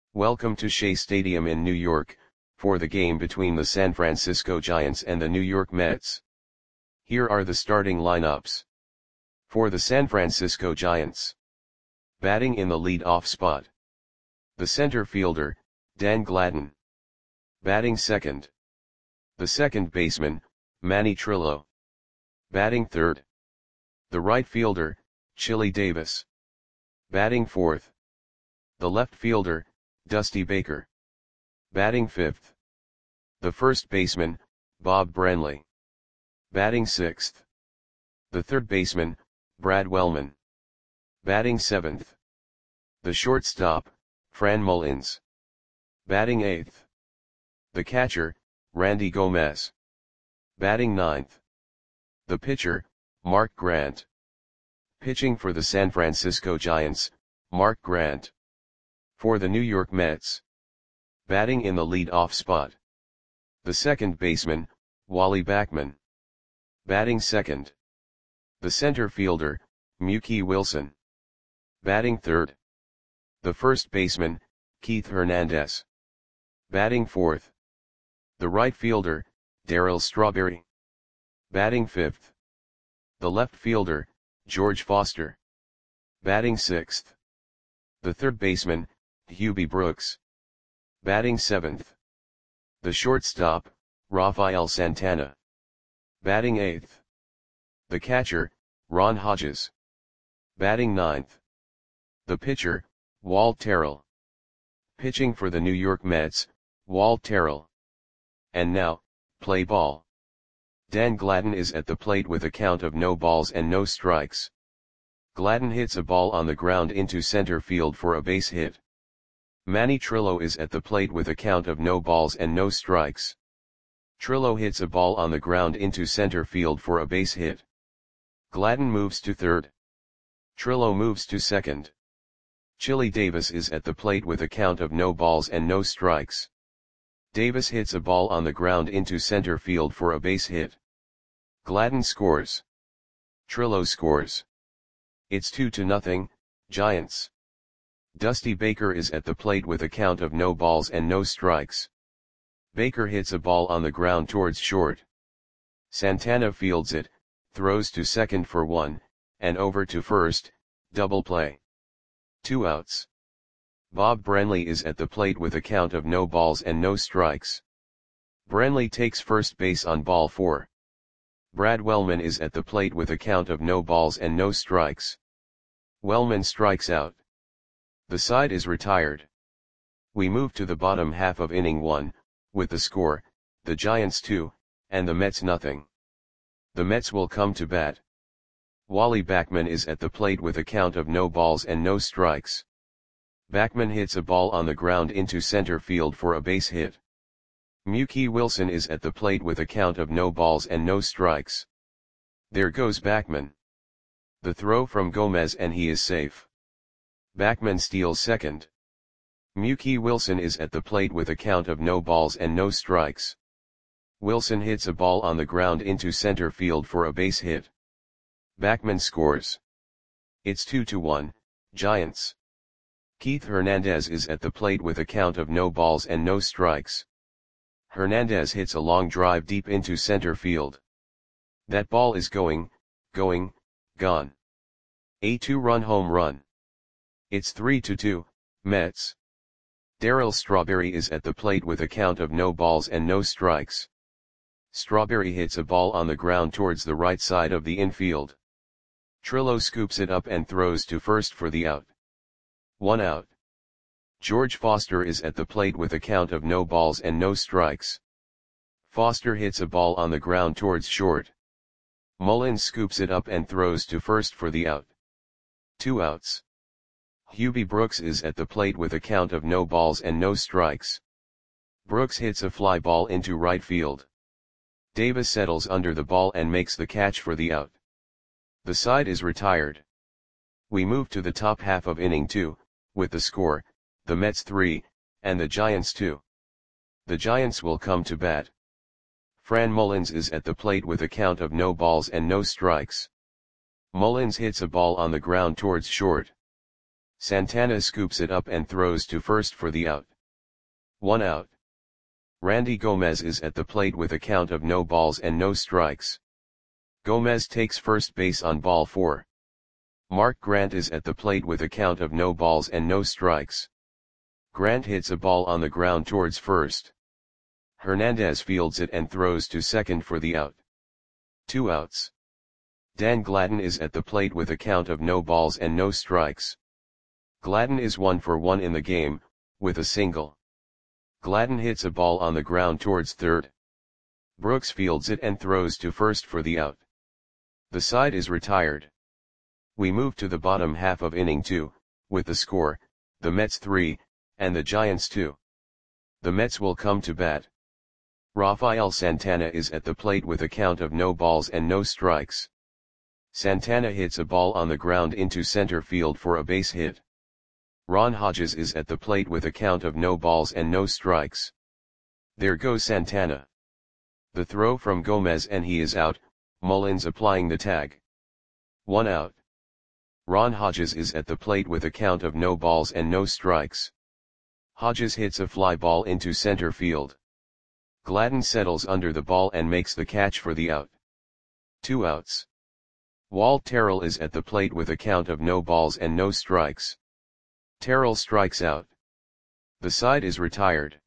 Welcome to Shea Stadium in New York, for the game between the San Francisco Giants and the New York Mets. Here are the starting lineups. For the San Francisco Giants. Batting in the lead-off spot. The center fielder, Dan Gladden. Batting second. The second baseman, Manny Trillo. Batting third. The right fielder, Chili Davis. Batting fourth. The left fielder, Dusty Baker. Batting fifth. The first baseman, Bob Brenly. Batting sixth. The third baseman, Brad Wellman. Batting seventh. The shortstop, Fran Mullins. Batting eighth. The catcher, Randy Gomez. Batting ninth. The pitcher, Mark Grant. Pitching for the San Francisco Giants, Mark Grant. For the New York Mets. Batting in the lead-off spot. The second baseman, Wally Backman. Batting second. The center fielder, Mookie Wilson. Batting third. The first baseman, Keith Hernandez. Batting fourth. The right fielder, Darryl Strawberry. Batting fifth. The left fielder, George Foster. Batting sixth. The third baseman, Hubie Brooks. Batting seventh. The shortstop, Rafael Santana. Batting eighth. The catcher, Ron Hodges. Batting ninth. The pitcher, Walt Terrell. Pitching for the New York Mets, Walt Terrell. And now, play ball. Dan Gladden is at the plate with a count of no balls and no strikes. Gladden hits a ball on the ground into center field for a base hit. Manny Trillo is at the plate with a count of no balls and no strikes. Trillo hits a ball on the ground into center field for a base hit. Gladden moves to third. Trillo moves to second. Chili Davis is at the plate with a count of no balls and no strikes. Davis hits a ball on the ground into center field for a base hit. Gladden scores. Trillo scores. It's 2-0, Giants. Dusty Baker is at the plate with a count of no balls and no strikes. Baker hits a ball on the ground towards short. Santana fields it, throws to second for one, and over to first, double play. 2 outs. Bob Brenly is at the plate with a count of no balls and no strikes. Brenly takes first base on ball 4. Brad Wellman is at the plate with a count of no balls and no strikes. Wellman strikes out. The side is retired. We move to the bottom half of inning 1, with the score, the Giants 2, and the Mets nothing. The Mets will come to bat. Wally Backman is at the plate with a count of no balls and no strikes. Backman hits a ball on the ground into center field for a base hit. Mookie Wilson is at the plate with a count of no balls and no strikes. There goes Backman. The throw from Gomez and he is safe. Backman steals second. Mookie Wilson is at the plate with a count of no balls and no strikes. Wilson hits a ball on the ground into center field for a base hit. Backman scores. It's 2-1, Giants. Keith Hernandez is at the plate with a count of no balls and no strikes. Hernandez hits a long drive deep into center field. That ball is gone. A 2-run home run. It's 3-2, Mets. Darryl Strawberry is at the plate with a count of no balls and no strikes. Strawberry hits a ball on the ground towards the right side of the infield. Trillo scoops it up and throws to first for the out. 1 out. George Foster is at the plate with a count of no balls and no strikes. Foster hits a ball on the ground towards short. Mullins scoops it up and throws to first for the out. 2 outs. Hubie Brooks is at the plate with a count of no balls and no strikes. Brooks hits a fly ball into right field. Davis settles under the ball and makes the catch for the out. The side is retired. We move to the top half of inning 2, with the score, the Mets 3, and the Giants 2. The Giants will come to bat. Fran Mullins is at the plate with a count of no balls and no strikes. Mullins hits a ball on the ground towards short. Santana scoops it up and throws to first for the out. 1 out. Randy Gomez is at the plate with a count of no balls and no strikes. Gomez takes first base on ball 4. Mark Grant is at the plate with a count of no balls and no strikes. Grant hits a ball on the ground towards first. Hernandez fields it and throws to second for the out. 2 outs. Dan Gladden is at the plate with a count of no balls and no strikes. Gladden is 1 for 1 in the game, with a single. Gladden hits a ball on the ground towards third. Brooks fields it and throws to first for the out. The side is retired. We move to the bottom half of inning 2, with the score, the Mets 3, and the Giants 2. The Mets will come to bat. Rafael Santana is at the plate with a count of no balls and no strikes. Santana hits a ball on the ground into center field for a base hit. Ron Hodges is at the plate with a count of no balls and no strikes. There goes Santana. The throw from Gomez and he is out, Mullins applying the tag. 1 out. Ron Hodges is at the plate with a count of no balls and no strikes. Hodges hits a fly ball into center field. Gladden settles under the ball and makes the catch for the out. 2 outs. Walt Terrell is at the plate with a count of no balls and no strikes. Terrell strikes out. The side is retired.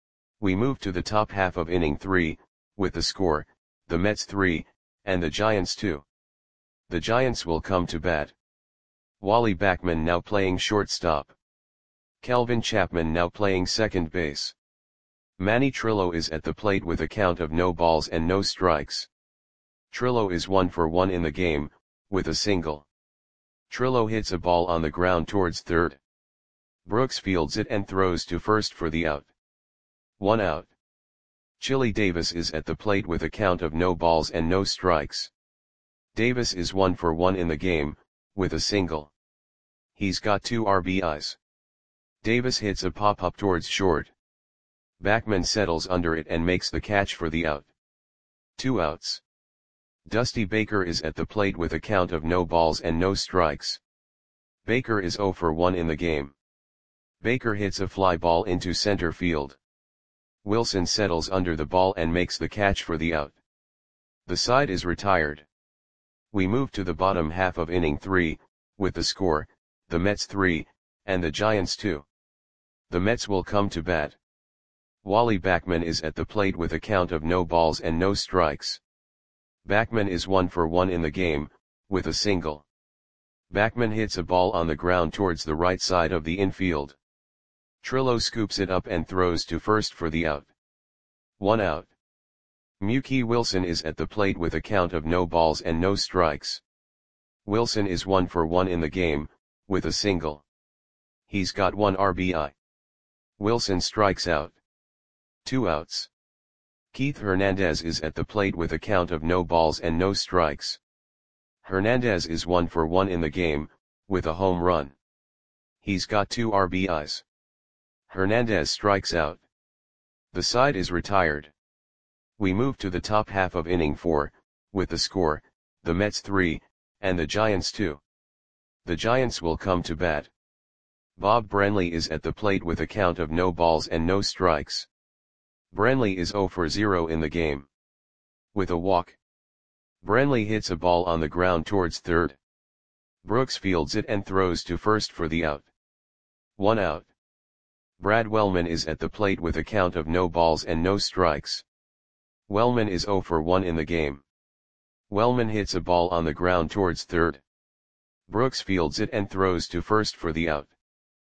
We move to the top half of inning 3, with the score, the Mets 3, and the Giants 2. The Giants will come to bat. Wally Backman now playing shortstop. Kelvin Chapman now playing second base. Manny Trillo is at the plate with a count of no balls and no strikes. Trillo is 1 for 1 in the game, with a single. Trillo hits a ball on the ground towards third. Brooks fields it and throws to first for the out. 1 out. Chili Davis is at the plate with a count of no balls and no strikes. Davis is 1 for 1 in the game, with a single. He's got 2 RBIs. Davis hits a pop-up towards short. Backman settles under it and makes the catch for the out. 2 outs. Dusty Baker is at the plate with a count of no balls and no strikes. Baker is 0 for 1 in the game. Baker hits a fly ball into center field. Wilson settles under the ball and makes the catch for the out. The side is retired. We move to the bottom half of inning 3, with the score, the Mets 3, and the Giants 2. The Mets will come to bat. Wally Backman is at the plate with a count of no balls and no strikes. Backman is 1 for 1 in the game, with a single. Backman hits a ball on the ground towards the right side of the infield. Trillo scoops it up and throws to first for the out. 1 out. Mookie Wilson is at the plate with a count of no balls and no strikes. Wilson is 1 for 1 in the game, with a single. He's got 1 RBI. Wilson strikes out. 2 outs. Keith Hernandez is at the plate with a count of no balls and no strikes. Hernandez is 1 for 1 in the game, with a home run. He's got 2 RBIs. Hernandez strikes out. The side is retired. We move to the top half of inning 4, with the score, the Mets 3, and the Giants 2. The Giants will come to bat. Bob Brenly is at the plate with a count of no balls and no strikes. Brenly is 0 for 0 in the game. With a walk. Brenly hits a ball on the ground towards third. Brooks fields it and throws to first for the out. 1 out. Brad Wellman is at the plate with a count of no balls and no strikes. Wellman is 0 for 1 in the game. Wellman hits a ball on the ground towards third. Brooks fields it and throws to first for the out.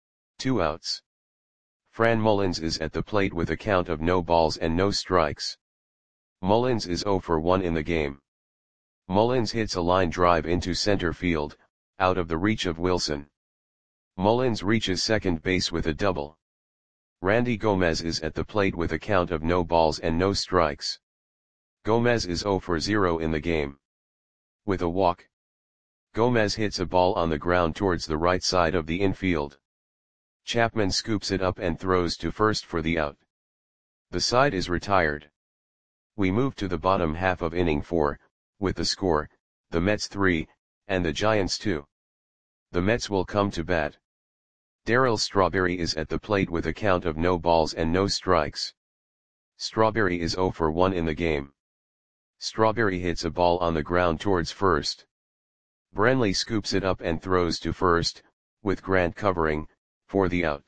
2 outs. Fran Mullins is at the plate with a count of no balls and no strikes. Mullins is 0 for 1 in the game. Mullins hits a line drive into center field, out of the reach of Wilson. Mullins reaches second base with a double. Randy Gomez is at the plate with a count of no balls and no strikes. Gomez is 0 for 0 in the game. With a walk. Gomez hits a ball on the ground towards the right side of the infield. Chapman scoops it up and throws to first for the out. The side is retired. We move to the bottom half of inning 4, with the score, the Mets 3, and the Giants 2. The Mets will come to bat. Darryl Strawberry is at the plate with a count of no balls and no strikes. Strawberry is 0 for 1 in the game. Strawberry hits a ball on the ground towards first. Brenly scoops it up and throws to first, with Grant covering, for the out.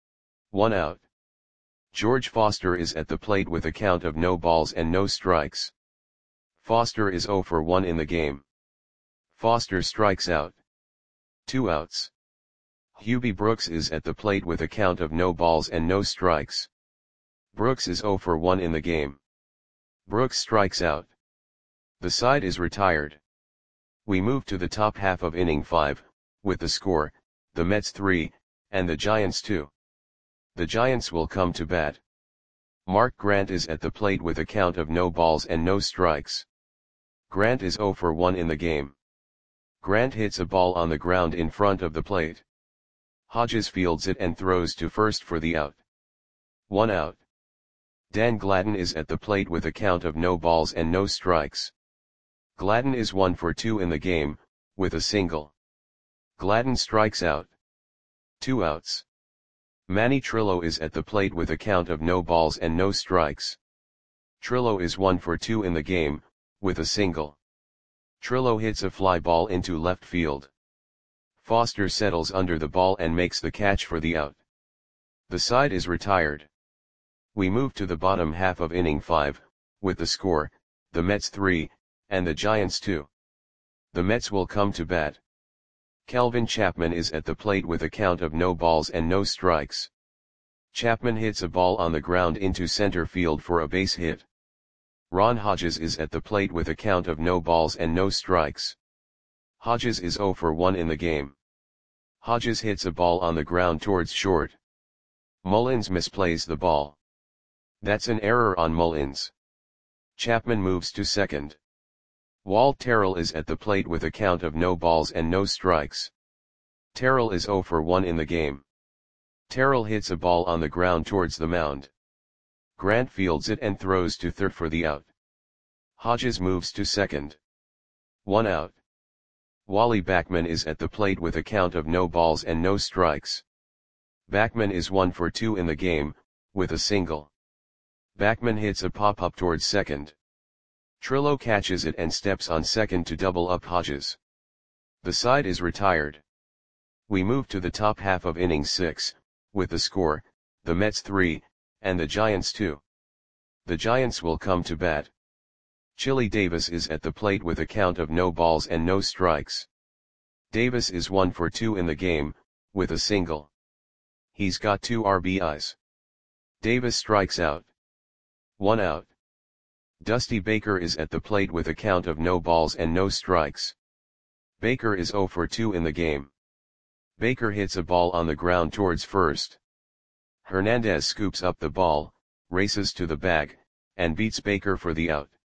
1 out. George Foster is at the plate with a count of no balls and no strikes. Foster is 0 for 1 in the game. Foster strikes out. 2 outs. Hubie Brooks is at the plate with a count of no balls and no strikes. Brooks is 0 for 1 in the game. Brooks strikes out. The side is retired. We move to the top half of inning 5, with the score, the Mets 3, and the Giants 2. The Giants will come to bat. Mark Grant is at the plate with a count of no balls and no strikes. Grant is 0 for 1 in the game. Grant hits a ball on the ground in front of the plate. Hodges fields it and throws to first for the out. 1 out. Dan Gladden is at the plate with a count of no balls and no strikes. Gladden is 1 for 2 in the game, with a single. Gladden strikes out. 2 outs. Manny Trillo is at the plate with a count of no balls and no strikes. Trillo is 1 for 2 in the game, with a single. Trillo hits a fly ball into left field. Foster settles under the ball and makes the catch for the out. The side is retired. We move to the bottom half of inning 5, with the score, the Mets 3, and the Giants 2. The Mets will come to bat. Kelvin Chapman is at the plate with a count of no balls and no strikes. Chapman hits a ball on the ground into center field for a base hit. Ron Hodges is at the plate with a count of no balls and no strikes. Hodges is 0 for 1 in the game. Hodges hits a ball on the ground towards short. Mullins misplays the ball. That's an error on Mullins. Chapman moves to second. Walt Terrell is at the plate with a count of no balls and no strikes. Terrell is 0 for 1 in the game. Terrell hits a ball on the ground towards the mound. Grant fields it and throws to third for the out. Hodges moves to second. 1 out. Wally Backman is at the plate with a count of no balls and no strikes. Backman is 1 for 2 in the game, with a single. Backman hits a pop-up towards second. Trillo catches it and steps on second to double up Hodges. The side is retired. We move to the top half of inning 6, with the score, the Mets 3, and the Giants 2. The Giants will come to bat. Chili Davis is at the plate with a count of no balls and no strikes. Davis is 1 for 2 in the game, with a single. He's got 2 RBIs. Davis strikes out. 1 out. Dusty Baker is at the plate with a count of no balls and no strikes. Baker is 0 for 2 in the game. Baker hits a ball on the ground towards first. Hernandez scoops up the ball, races to the bag, and beats Baker for the out.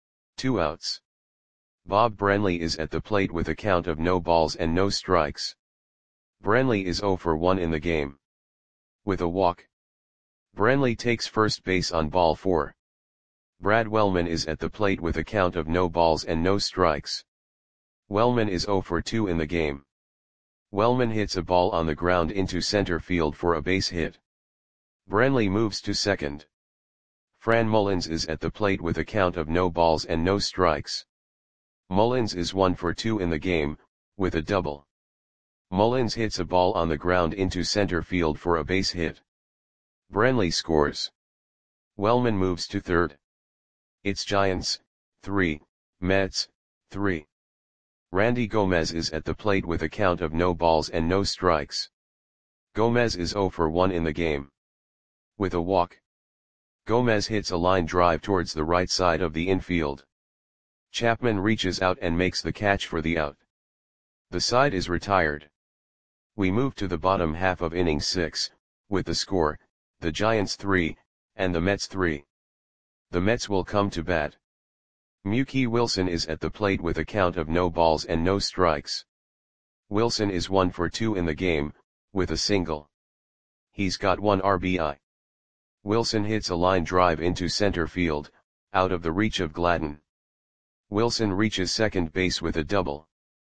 2 outs. Bob Brenly is at the plate with a count of no balls and no strikes. Brenly is 0 for 1 in the game. With a walk. Brenly takes first base on ball 4. Brad Wellman is at the plate with a count of no balls and no strikes. Wellman is 0 for 2 in the game. Wellman hits a ball on the ground into center field for a base hit. Brenly moves to second. Fran Mullins is at the plate with a count of no balls and no strikes. Mullins is 1 for 2 in the game, with a double. Mullins hits a ball on the ground into center field for a base hit. Brenly scores. Wellman moves to third. It's Giants, 3, Mets, 3. Randy Gomez is at the plate with a count of no balls and no strikes. Gomez is 0 for 1 in the game. With a walk. Gomez hits a line drive towards the right side of the infield. Chapman reaches out and makes the catch for the out. The side is retired. We move to the bottom half of inning 6, with the score, the Giants 3, and the Mets 3. The Mets will come to bat. Mookie Wilson is at the plate with a count of no balls and no strikes. Wilson is 1 for 2 in the game, with a single. He's got 1 RBI. Wilson hits a line drive into center field, out of the reach of Gladden. Wilson reaches second base with a double.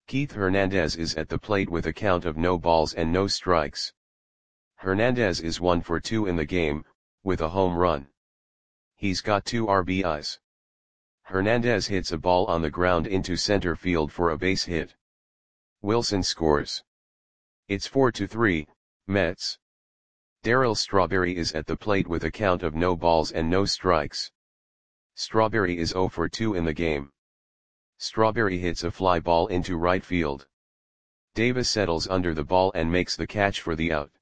Keith Hernandez is at the plate with a count of no balls and no strikes. Hernandez is 1 for 2 in the game, with a home run. He's got 2 RBIs. Hernandez hits a ball on the ground into center field for a base hit. Wilson scores. It's 4-3, Mets. Darryl Strawberry is at the plate with a count of no balls and no strikes. Strawberry is 0 for 2 in the game. Strawberry hits a fly ball into right field. Davis settles under the ball and makes the catch for the out.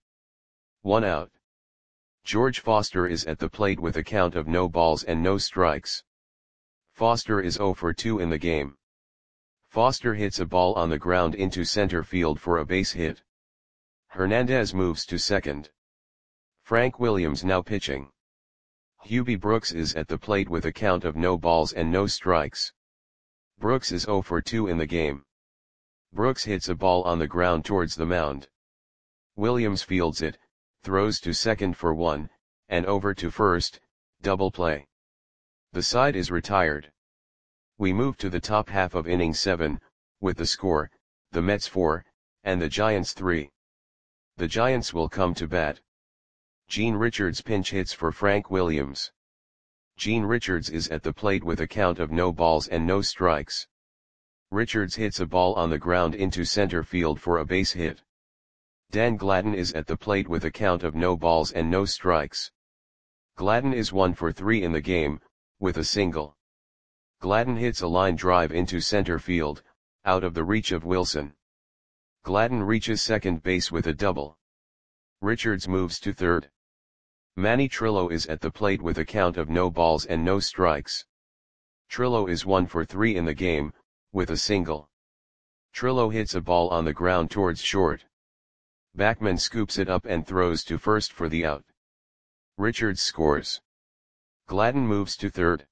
1 out. George Foster is at the plate with a count of no balls and no strikes. Foster is 0 for 2 in the game. Foster hits a ball on the ground into center field for a base hit. Hernandez moves to second. Frank Williams now pitching. Hubie Brooks is at the plate with a count of no balls and no strikes. Brooks is 0 for 2 in the game. Brooks hits a ball on the ground towards the mound. Williams fields it, throws to second for 1, and over to first, double play. The side is retired. We move to the top half of inning 7, with the score, the Mets 4, and the Giants 3. The Giants will come to bat. Gene Richards pinch hits for Frank Williams. Gene Richards is at the plate with a count of no balls and no strikes. Richards hits a ball on the ground into center field for a base hit. Dan Gladden is at the plate with a count of no balls and no strikes. Gladden is 1 for 3 in the game, with a single. Gladden hits a line drive into center field, out of the reach of Wilson. Gladden reaches second base with a double. Richards moves to third. Manny Trillo is at the plate with a count of no balls and no strikes. Trillo is 1 for 3 in the game, with a single. Trillo hits a ball on the ground towards short. Backman scoops it up and throws to first for the out. Richards scores. Gladden moves to third.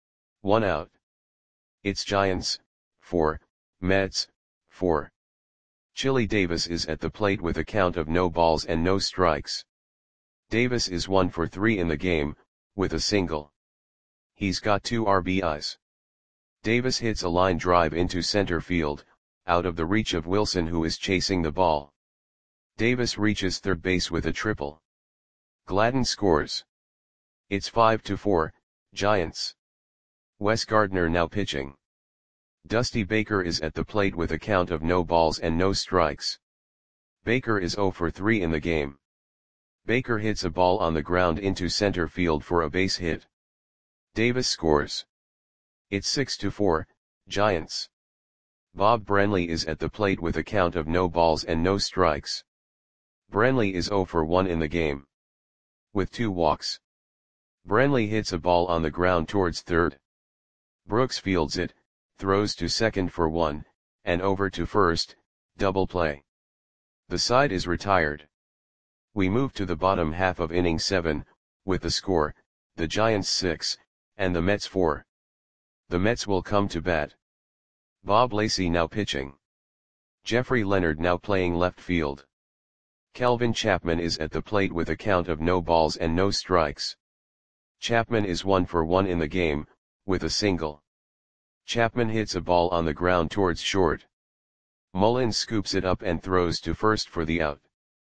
1 out. It's Giants, 4, Mets, 4. Chili Davis is at the plate with a count of no balls and no strikes. Davis is 1 for 3 in the game, with a single. He's got 2 RBIs. Davis hits a line drive into center field, out of the reach of Wilson who is chasing the ball. Davis reaches third base with a triple. Gladden scores. It's 5-4, Giants. Wes Gardner now pitching. Dusty Baker is at the plate with a count of no balls and no strikes. Baker is 0 for 3 in the game. Baker hits a ball on the ground into center field for a base hit. Davis scores. It's 6-4, Giants. Bob Brenly is at the plate with a count of no balls and no strikes. Brenly is 0 for 1 in the game. With 2 walks. Brenly hits a ball on the ground towards third. Brooks fields it, throws to second for 1, and over to first, double play. The side is retired. We move to the bottom half of inning 7, with the score, the Giants 6, and the Mets 4. The Mets will come to bat. Bob Lacey now pitching. Jeffrey Leonard now playing left field. Kelvin Chapman is at the plate with a count of no balls and no strikes. Chapman is 1 for 1 in the game, with a single. Chapman hits a ball on the ground towards short. Mullins scoops it up and throws to first for the out.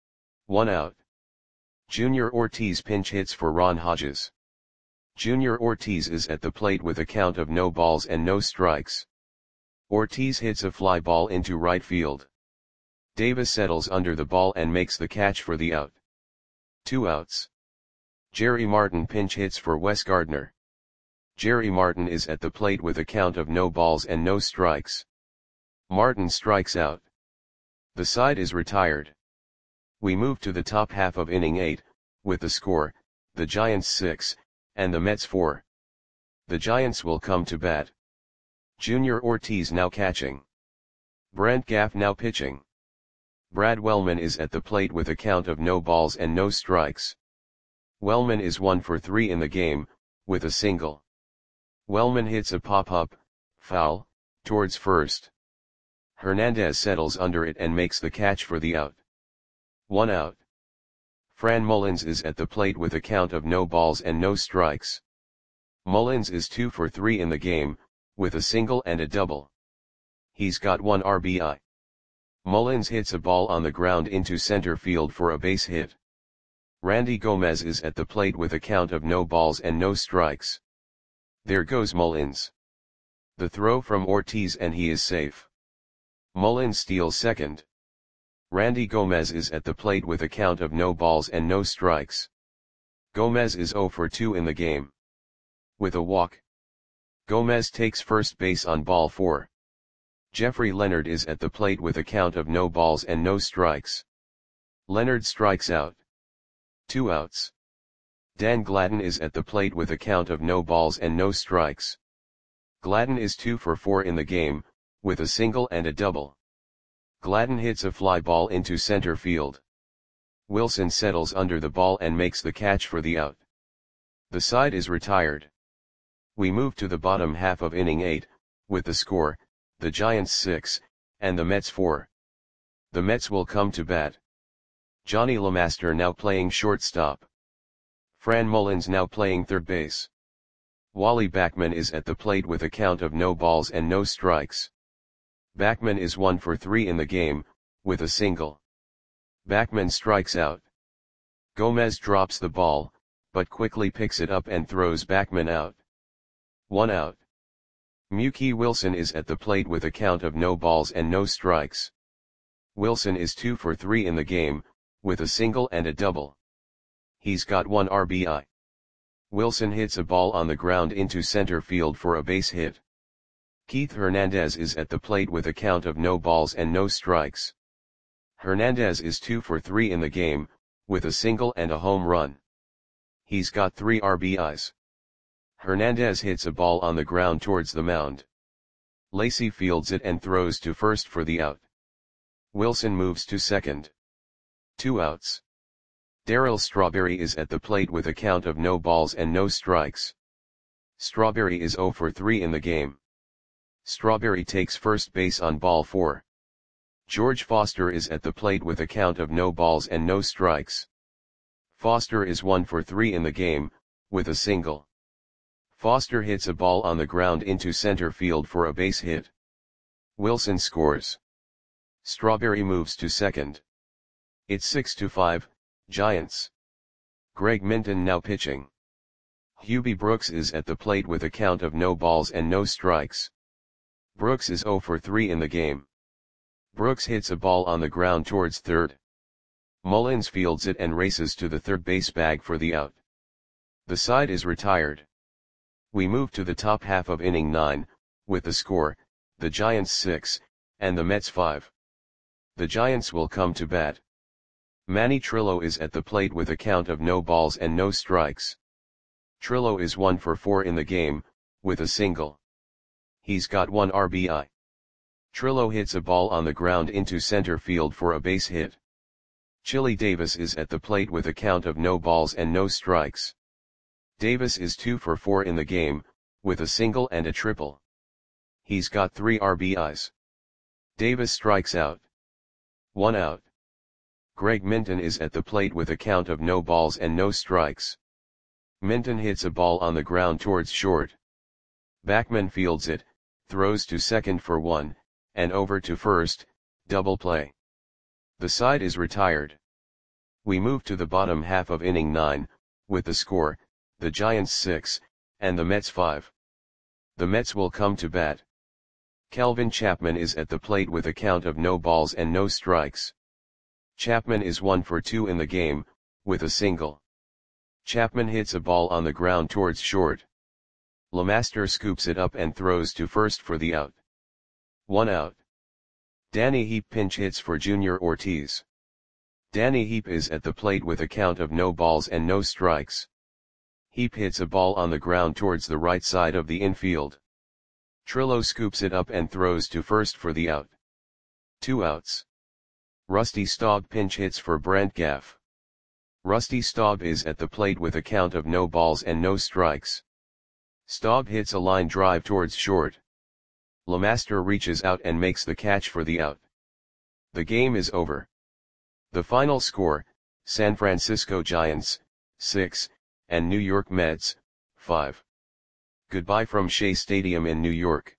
1 out. Junior Ortiz pinch hits for Ron Hodges. Junior Ortiz is at the plate with a count of no balls and no strikes. Ortiz hits a fly ball into right field. Davis settles under the ball and makes the catch for the out. 2 outs. Jerry Martin pinch hits for Wes Gardner. Jerry Martin is at the plate with a count of no balls and no strikes. Martin strikes out. The side is retired. We move to the top half of inning 8, with the score, the Giants 6, and the Mets 4. The Giants will come to bat. Junior Ortiz now catching. Brent Gaff now pitching. Brad Wellman is at the plate with a count of no balls and no strikes. Wellman is 1 for 3 in the game, with a single. Wellman hits a pop-up, foul, towards first. Hernandez settles under it and makes the catch for the out. 1 out. Fran Mullins is at the plate with a count of no balls and no strikes. Mullins is 2 for 3 in the game, with a single and a double. He's got 1 RBI. Mullins hits a ball on the ground into center field for a base hit. Randy Gomez is at the plate with a count of no balls and no strikes. There goes Mullins. The throw from Ortiz and he is safe. Mullins steals second. Randy Gomez is at the plate with a count of no balls and no strikes. Gomez is 0 for 2 in the game. With a walk, Gomez takes first base on ball 4. Jeffrey Leonard is at the plate with a count of no balls and no strikes. Leonard strikes out. 2 outs. Dan Gladden is at the plate with a count of no balls and no strikes. Gladden is 2 for 4 in the game, with a single and a double. Gladden hits a fly ball into center field. Wilson settles under the ball and makes the catch for the out. The side is retired. We move to the bottom half of inning 8, with the score, the Giants 6, and the Mets 4. The Mets will come to bat. Johnny LeMaster now playing shortstop. Fran Mullins now playing third base. Wally Backman is at the plate with a count of no balls and no strikes. Backman is 1 for 3 in the game, with a single. Backman strikes out. Gomez drops the ball, but quickly picks it up and throws Backman out. 1 out. Mookie Wilson is at the plate with a count of no balls and no strikes. Wilson is 2 for 3 in the game, with a single and a double. He's got 1 RBI. Wilson hits a ball on the ground into center field for a base hit. Keith Hernandez is at the plate with a count of no balls and no strikes. Hernandez is 2 for 3 in the game, with a single and a home run. He's got 3 RBIs. Hernandez hits a ball on the ground towards the mound. Lacy fields it and throws to first for the out. Wilson moves to second. 2 outs. Darryl Strawberry is at the plate with a count of no balls and no strikes. Strawberry is 0 for 3 in the game. Strawberry takes first base on ball 4. George Foster is at the plate with a count of no balls and no strikes. Foster is 1 for 3 in the game, with a single. Foster hits a ball on the ground into center field for a base hit. Wilson scores. Strawberry moves to second. It's 6-5, Giants. Greg Minton now pitching. Hubie Brooks is at the plate with a count of no balls and no strikes. Brooks is 0 for 3 in the game. Brooks hits a ball on the ground towards third. Mullins fields it and races to the third base bag for the out. The side is retired. We move to the top half of inning 9, with the score, the Giants 6, and the Mets 5. The Giants will come to bat. Manny Trillo is at the plate with a count of no balls and no strikes. Trillo is 1 for 4 in the game, with a single. He's got 1 RBI. Trillo hits a ball on the ground into center field for a base hit. Chili Davis is at the plate with a count of no balls and no strikes. Davis is 2 for 4 in the game, with a single and a triple. He's got 3 RBIs. Davis strikes out. 1 out. Greg Minton is at the plate with a count of no balls and no strikes. Minton hits a ball on the ground towards short. Backman fields it, throws to second for 1, and over to first, double play. The side is retired. We move to the bottom half of inning 9, with the score, the Giants 6, and the Mets 5. The Mets will come to bat. Kelvin Chapman is at the plate with a count of no balls and no strikes. Chapman is 1 for 2 in the game, with a single. Chapman hits a ball on the ground towards short. LeMaster scoops it up and throws to first for the out. 1 out. Danny Heap pinch hits for Junior Ortiz. Danny Heap is at the plate with a count of no balls and no strikes. Heap hits a ball on the ground towards the right side of the infield. Trillo scoops it up and throws to first for the out. 2 outs. Rusty Staub pinch hits for Brant Gaff. Rusty Staub is at the plate with a count of no balls and no strikes. Staub hits a line drive towards short. LeMaster reaches out and makes the catch for the out. The game is over. The final score, San Francisco Giants, 6, and New York Mets, 5. Goodbye from Shea Stadium in New York.